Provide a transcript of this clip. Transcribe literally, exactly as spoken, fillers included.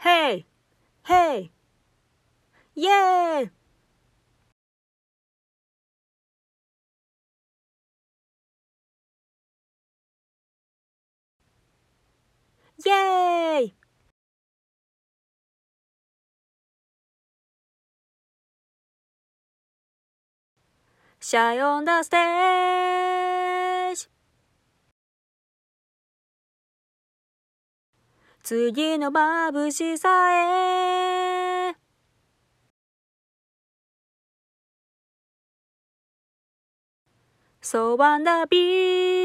ヘイヘイイエーイイエーイシャイオンダステージ次の眩しさへSo wanna be